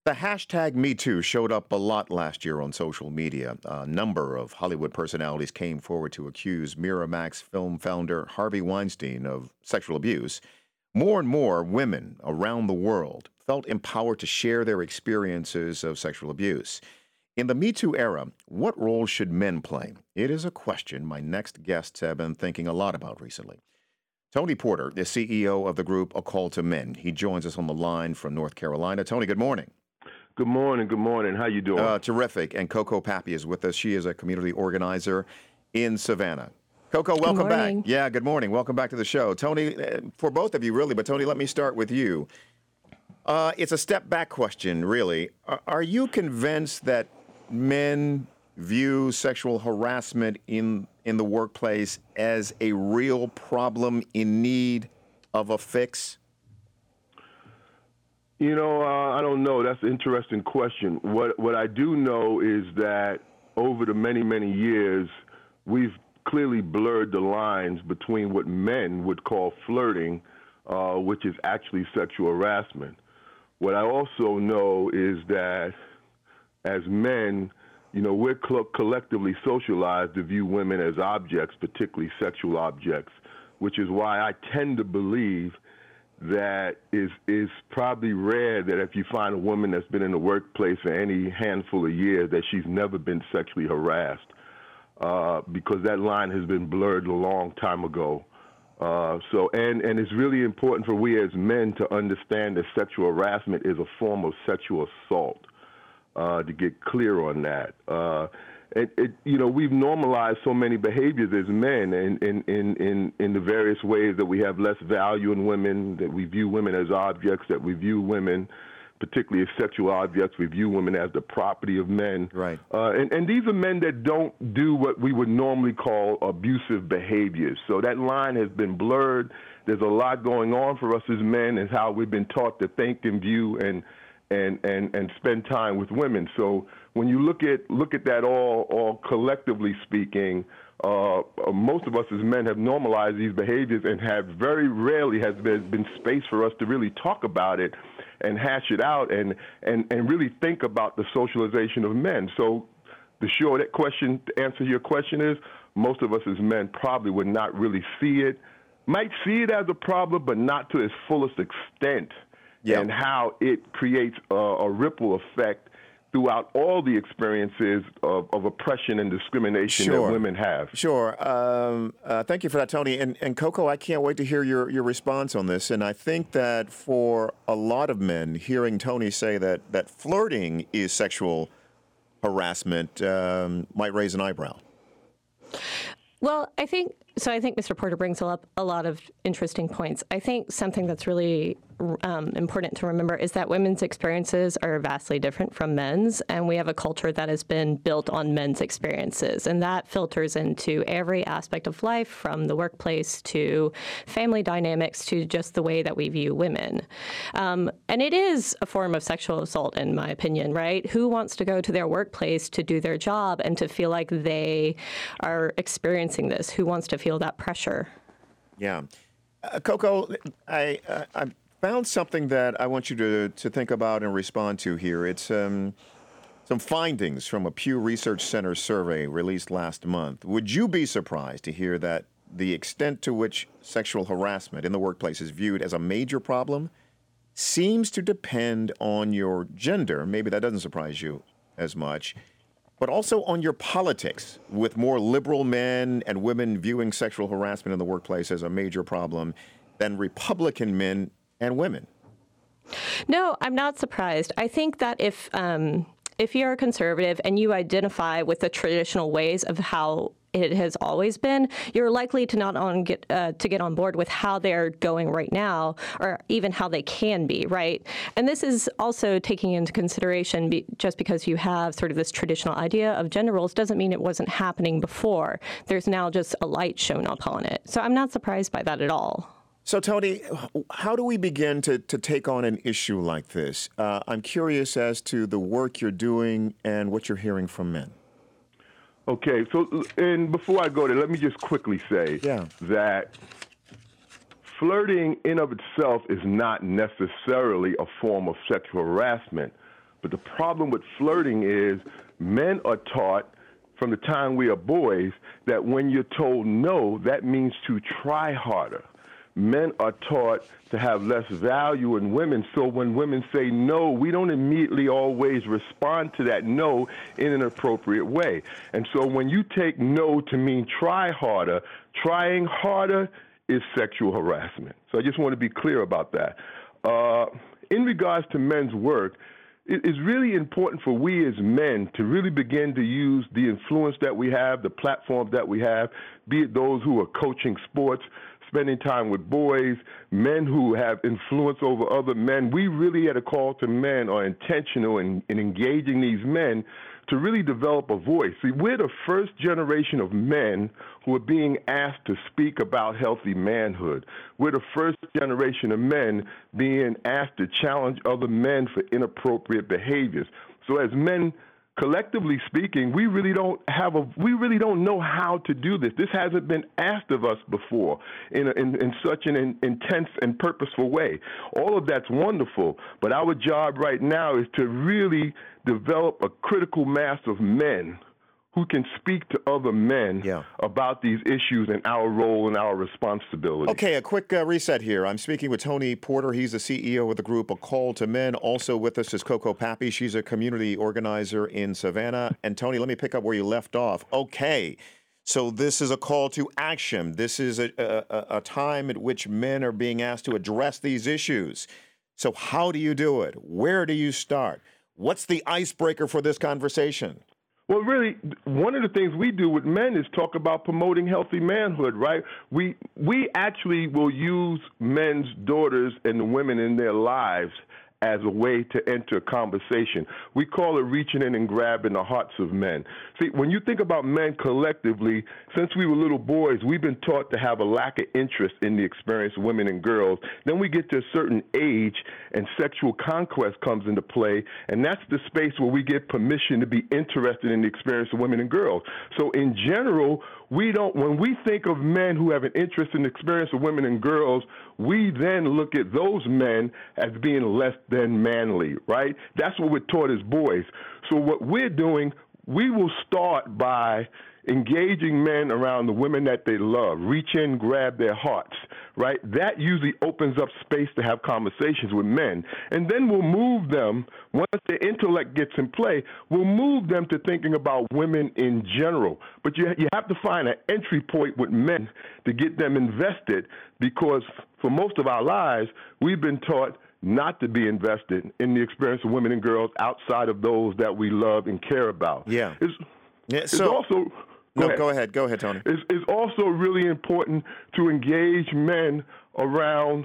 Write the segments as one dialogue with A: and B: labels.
A: The hashtag #MeToo showed up a lot last year on social media. A number of Hollywood personalities came forward to accuse Miramax film founder Harvey Weinstein of sexual abuse. More and more women around the world felt empowered to share their experiences of sexual abuse. In the #MeToo era, what role should men play? It is a question my next guests have been thinking a lot about recently. Tony Porter is CEO of the group A Call to Men. He joins us on the line from North Carolina. Tony, good morning.
B: Good morning. Good morning. How you doing?
A: Terrific. And Coco Pappy is with us. She is a community organizer in Savannah. Coco, welcome back. Yeah, good morning. Welcome back to the show. Tony, for both of you, really, but Tony, let me start with you. It's a step back question, really. Are you convinced that men view sexual harassment in the workplace as a real problem in need of a fix?
B: You know, I don't know. That's an interesting question. What I do know is that over the many, many years, we've clearly blurred the lines between what men would call flirting, which is actually sexual harassment. What I also know is that as men, you know, we're collectively socialized to view women as objects, particularly sexual objects, which is why I tend to believe that is probably rare that if you find a woman that's been in the workplace for any handful of years that she's never been sexually harassed, because that line has been blurred a long time ago. And it's really important for we as men to understand that sexual harassment is a form of sexual assault, to get clear on that. You know, we've normalized so many behaviors as men in the various ways that we have less value in women, that we view women as objects, that we view women, particularly as sexual objects, we view women as the property of men.
A: Right.
B: And these are men that don't do what we would normally call abusive behaviors. So that line has been blurred. There's a lot going on for us as men and how we've been taught to think and view and spend time with women. So when you look at that all collectively speaking, most of us as men have normalized these behaviors and have very rarely has there been space for us to really talk about it and hash it out and really think about the socialization of men. So the short question to answer your question is most of us as men probably would not really see it, might see it as a problem, but not to its fullest extent. Yeah. And how it creates a ripple effect throughout all the experiences of oppression and discrimination that women have.
A: Sure. Thank you for that, Tony. And Coco, I can't wait to hear your response on this. And I think that for a lot of men, hearing Tony say that flirting is sexual harassment might raise an eyebrow.
C: Well, I think Mr. Porter brings up a lot of interesting points. I think something that's really important to remember is that women's experiences are vastly different from men's, and we have a culture that has been built on men's experiences, and that filters into every aspect of life, from the workplace to family dynamics to just the way that we view women. And it is a form of sexual assault, in my opinion, right? Who wants to go to their workplace to do their job and to feel like they are experiencing this? Who wants to feel that pressure?
A: Yeah. Coco, I found something that I want you to think about and respond to here. It's some findings from a Pew Research Center survey released last month. Would you be surprised to hear that the extent to which sexual harassment in the workplace is viewed as a major problem seems to depend on your gender? Maybe that doesn't surprise you as much, but also on your politics, with more liberal men and women viewing sexual harassment in the workplace as a major problem than Republican men and women.
C: No, I'm not surprised. I think that if you're a conservative and you identify with the traditional ways of how it has always been, you're likely to get on board with how they're going right now, or even how they can be, right? And this is also taking into consideration just because you have sort of this traditional idea of gender roles doesn't mean it wasn't happening before. There's now just a light shown upon it. So I'm not surprised by that at all.
A: So, Tony, how do we begin to take on an issue like this? I'm curious as to the work you're doing and what you're hearing from men.
B: Okay, so and before I go there, let me just quickly say that flirting in of itself is not necessarily a form of sexual harassment, But the problem with flirting is men are taught from the time we are boys that when you're told no, that means to try harder. Men are taught to have less value in women, so when women say no, we don't immediately always respond to that no in an appropriate way. And so when you take no to mean try harder, trying harder is sexual harassment. So I just want to be clear about that. In regards to men's work, it is really important for we as men to really begin to use the influence that we have, the platforms that we have, be it those who are coaching sports, spending time with boys, men who have influence over other men. We really, at A Call to Men, are intentional in engaging these men to really develop a voice. See, we're the first generation of men who are being asked to speak about healthy manhood. We're the first generation of men being asked to challenge other men for inappropriate behaviors. So as men, collectively speaking, we really don't know how to do this. This hasn't been asked of us before in such an intense and purposeful way. All of that's wonderful, but our job right now is to really develop a critical mass of men who can speak to other men about these issues and our role and our responsibility.
A: Okay, a quick reset here. I'm speaking with Tony Porter. He's the CEO of the group A Call to Men. Also with us is Coco Pappy. She's a community organizer in Savannah. And Tony, let me pick up where you left off. Okay, so this is a call to action. This is a time at which men are being asked to address these issues. So how do you do it? Where do you start? What's the icebreaker for this conversation?
B: Well, really, one of the things we do with men is talk about promoting healthy manhood, right? We actually will use men's daughters and the women in their lives as a way to enter a conversation. We call it reaching in and grabbing the hearts of men. See, when you think about men collectively, since we were little boys, we've been taught to have a lack of interest in the experience of women and girls. Then we get to a certain age and sexual conquest comes into play, and that's the space where we get permission to be interested in the experience of women and girls. So in general, when we think of men who have an interest in the experience of women and girls, we then look at those men as being less than manly, right? That's what we're taught as boys. So what we're doing, we will start by engaging men around the women that they love, reach in, grab their hearts, right? That usually opens up space to have conversations with men. And then we'll move them, once their intellect gets in play, we'll move them to thinking about women in general. But you have to find an entry point with men to get them invested, because for most of our lives, we've been taught not to be invested in the experience of women and girls outside of those that we love and care about.
A: Yeah.
B: It's also...
A: Go ahead, Tony.
B: It's also really important to engage men around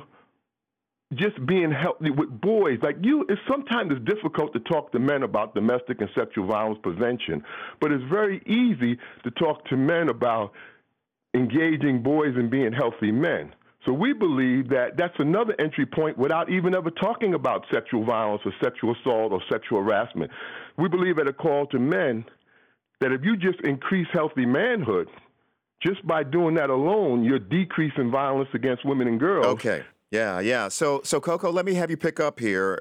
B: just being healthy with boys. It's sometimes difficult to talk to men about domestic and sexual violence prevention, but it's very easy to talk to men about engaging boys and being healthy men. So we believe that that's another entry point without even ever talking about sexual violence or sexual assault or sexual harassment. We believe at A Call to Men that if you just increase healthy manhood, just by doing that alone, you're decreasing violence against women and girls.
A: Okay. Yeah. So Coco, let me have you pick up here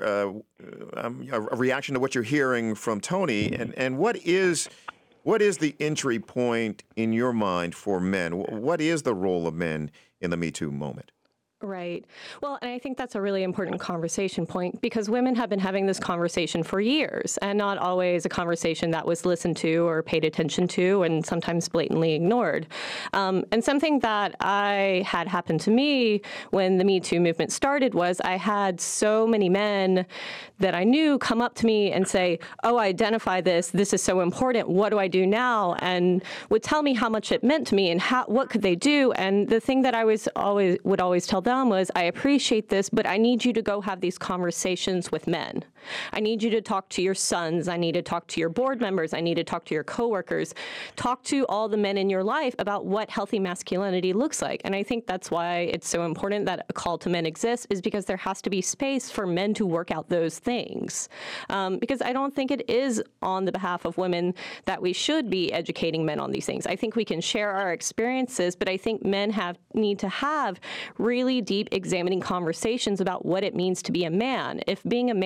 A: a reaction to what you're hearing from Tony, and what is the entry point in your mind for men? What is the role of men in the Me Too moment?
C: Right. Well, and I think that's a really important conversation point, because women have been having this conversation for years, and not always a conversation that was listened to or paid attention to, and sometimes blatantly ignored. And something that I had happen to me when the Me Too movement started was I had so many men that I knew come up to me and say, "Oh, I identify this. This is so important. What do I do now?" And would tell me how much it meant to me and what could they do. And the thing that I would always tell them was, I appreciate this, but I need you to go have these conversations with men. I need you to talk to your sons. I need to talk to your board members. I need to talk to your coworkers. Talk to all the men in your life about what healthy masculinity looks like. And I think that's why it's so important that A Call to Men exists, is because there has to be space for men to work out those things. Because I don't think it is on the behalf of women that we should be educating men on these things. I think we can share our experiences, but I think men need to have really deep examining conversations about what it means to be a man. If being a man means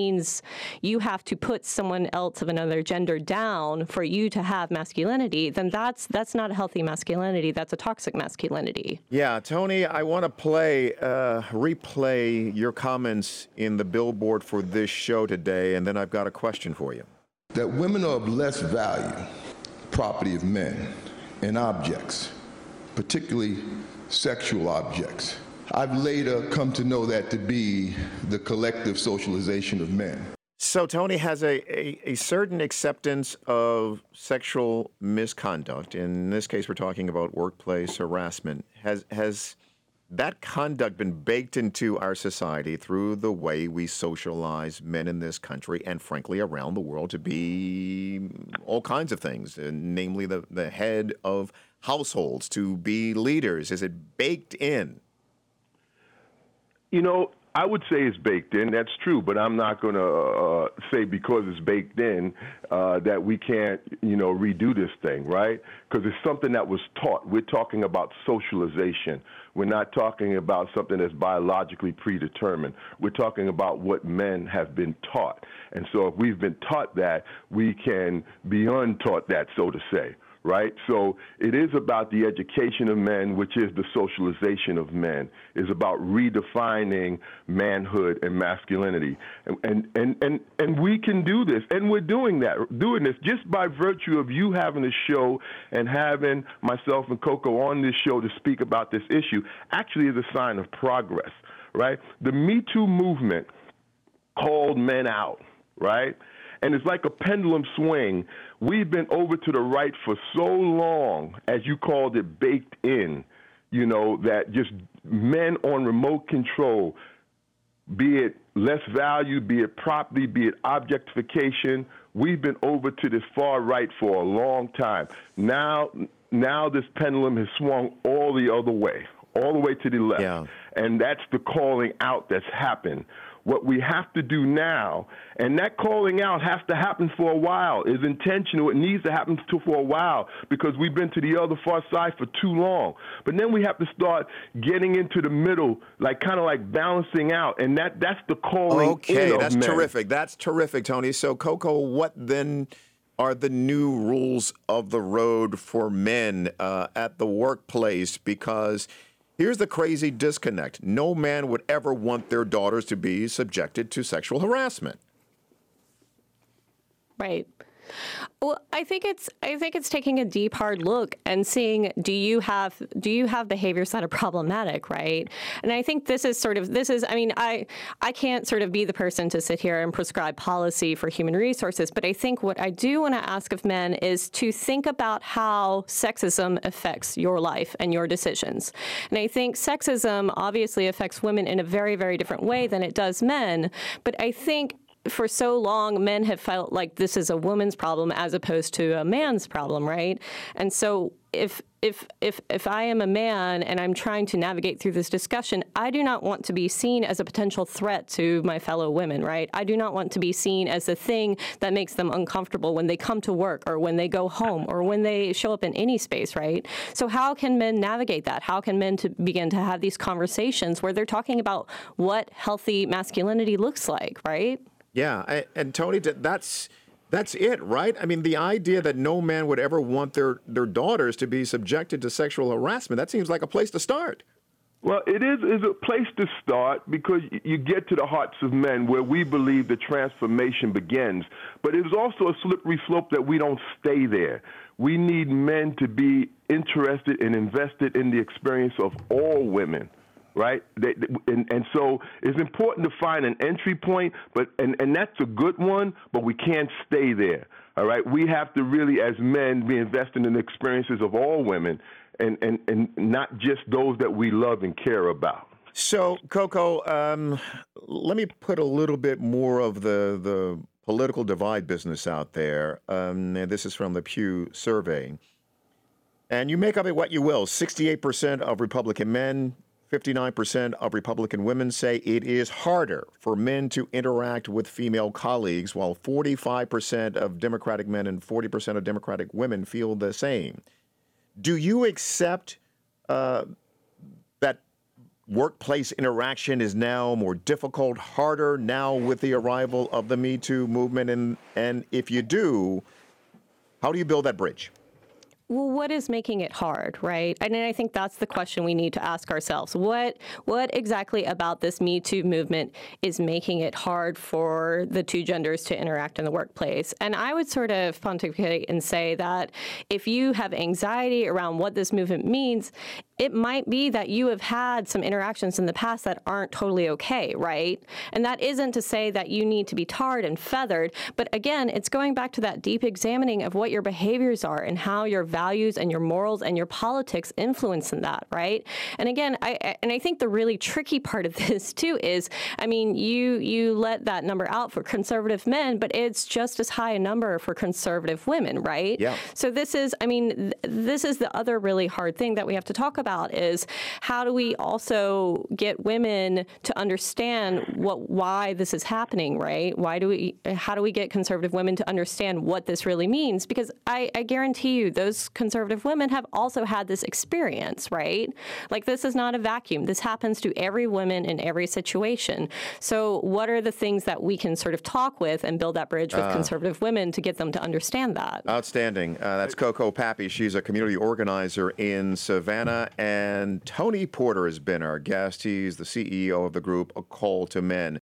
C: means you have to put someone else of another gender down for you to have masculinity, then that's not a healthy masculinity. That's a toxic masculinity.
A: Yeah, Tony, I want to replay your comments in the billboard for this show today, and then I've got a question for you.
D: That women are of less value, property of men, and objects, particularly sexual objects. I've later come to know that to be the collective socialization of men.
A: So Tony has a certain acceptance of sexual misconduct. In this case, we're talking about workplace harassment. Has that conduct been baked into our society through the way we socialize men in this country and, frankly, around the world to be all kinds of things, namely the head of households, to be leaders? Is it baked in?
B: You know, I would say it's baked in. That's true, but I'm not going to say because it's baked in that we can't, redo this thing, right? Because it's something that was taught. We're talking about socialization. We're not talking about something that's biologically predetermined. We're talking about what men have been taught. And so if we've been taught that, we can be untaught that, so to say. Right? So it is about the education of men, which is the socialization of men. It's about redefining manhood and masculinity. And we can do this, and we're doing this just by virtue of you having a show and having myself and Coco on this show to speak about this issue actually is a sign of progress, right? The Me Too movement called men out, right? And it's like a pendulum swing. We've been over to the right for so long, as you called it, baked in, that just men on remote control, be it less value, be it property, be it objectification. We've been over to this far right for a long time. Now this pendulum has swung all the other way, all the way to the left.
A: Yeah.
B: And that's the calling out that's happened. What we have to do now, and that calling out has to happen for a while, is intentional. It needs to happen for a while because we've been to the other far side for too long. But then we have to start getting into the middle, kind of balancing out, and that's the calling
A: Okay,
B: in
A: that's
B: of men.
A: terrific. That's terrific, Tony. So, Coco, what then are the new rules of the road for men at the workplace? Because here's the crazy disconnect. No man would ever want their daughters to be subjected to sexual harassment.
C: Right. Well, I think it's taking a deep, hard look and seeing, do you have behaviors that are problematic, right? And I think I can't sort of be the person to sit here and prescribe policy for human resources, but I think what I do want to ask of men is to think about how sexism affects your life and your decisions. And I think sexism obviously affects women in a very, very different way than it does men, but I think for so long, men have felt like this is a woman's problem as opposed to a man's problem, right? And so if I am a man and I'm trying to navigate through this discussion, I do not want to be seen as a potential threat to my fellow women, right? I do not want to be seen as the thing that makes them uncomfortable when they come to work or when they go home or when they show up in any space, right? So how can men navigate that? How can men begin to have these conversations where they're talking about what healthy masculinity looks like, right?
A: Yeah, and Tony, that's it, right? I mean, the idea that no man would ever want their daughters to be subjected to sexual harassment, that seems like a place to start.
B: Well, it is a place to start because you get to the hearts of men where we believe the transformation begins. But it is also a slippery slope that we don't stay there. We need men to be interested and invested in the experience of all women. Right? And so it's important to find an entry point, and that's a good one, but we can't stay there. All right? We have to really, as men, be invested in the experiences of all women and not just those that we love and care about.
A: So, Coco, let me put a little bit more of the political divide business out there. And this is from the Pew survey. And you make of it what you will. 68% of Republican men, 59% of Republican women say it is harder for men to interact with female colleagues, while 45% of Democratic men and 40% of Democratic women feel the same. Do you accept that workplace interaction is now more difficult, harder now with the arrival of the Me Too movement? And if you do, how do you build that bridge?
C: Well, what is making it hard, right? And I think that's the question we need to ask ourselves. What exactly about this Me Too movement is making it hard for the two genders to interact in the workplace? And I would sort of pontificate and say that if you have anxiety around what this movement means, it might be that you have had some interactions in the past that aren't totally okay, right? And that isn't to say that you need to be tarred and feathered, but again, it's going back to that deep examining of what your behaviors are and how your values and your morals and your politics influence in that, right? And again, I think the really tricky part of this too is, I mean, you let that number out for conservative men, but it's just as high a number for conservative women, right?
A: Yeah.
C: So this is the other really hard thing that we have to talk about is how do we also get women to understand why this is happening, right? How do we get conservative women to understand what this really means? Because I guarantee you those conservative women have also had this experience, right? Like this is not a vacuum. This happens to every woman in every situation. So what are the things that we can sort of talk with and build that bridge with conservative women to get them to understand that?
A: Outstanding. That's Coco Pappy. She's a community organizer in Savannah. And Tony Porter has been our guest. He's the CEO of the group A Call to Men.